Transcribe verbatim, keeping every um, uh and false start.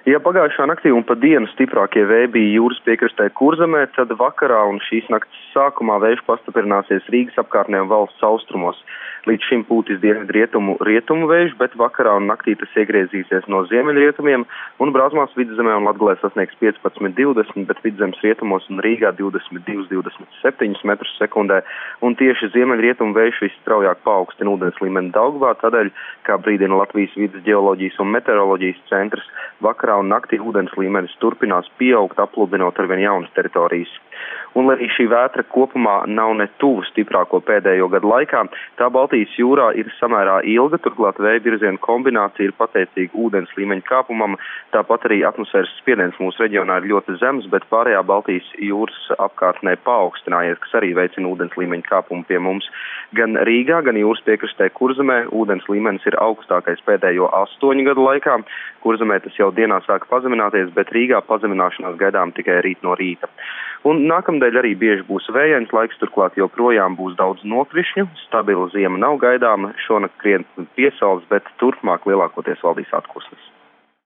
Ja pagājušā naktī un pa dienu stiprākie vēji bija jūras piekrastē Kurzemē, tad vakarā un šīs nakts sākumā vējš pastiprināsies Rīgas apkārtnē un valsts austrumos. Līdz šim pūtis dienvidu rietumu rietumu vējš, bet vakarā un naktī tas iegriezīsies no ziemeļrietumiem un Brāzmās Vidzemē un Latgalē sasniegs piecpadsmit divdesmit, bet Vidzemes rietumos un Rīgā divdesmit divi divdesmit septiņi metrus sekundē. Un tieši ziemeļrietumu vējš visstraujāk paaugstina ūdens līmeni Daugavā, tādēļ, kā brīdina Latvijas vides ģeoloģijas un meteoroloģijas centrs, vakarā un naktī ūdens līmenis turpinās pieaugt, apludinot arvien jaunas teritorijas. Un, lai arī šī vētra kopumā nav ne tuvu stiprāko pēdējo gadu laikā, tā Baltijas jūrā ir samērā ilga, turklāt vēja virziena kombinācija ir pateicīga ūdens līmeņa kāpumam, tāpat arī atmosfēras spiediens mūsu reģionā ir ļoti zems, bet pārējā Baltijas jūras apkārtnē paaugstinājies, kas arī veicina ūdens līmeņa kāpumu pie mums. Gan Rīgā, gan jūras piekrastē Kurzemē ūdens līmenis ir augstākais pēdējo astoņu gadu laikā. Kurzemē tas jau dienā sāka pazemināties, bet Rīgā pazemināšanās gaidām tikai rīt no rīta. Un nākamdēļ arī bieži būs vējains laiks, turklāt joprojām būs daudz nokrišņu, stabila ziema nav gaidāma, šonakt krietni piesals, bet turpmāk lielākoties valdīs atkusnes.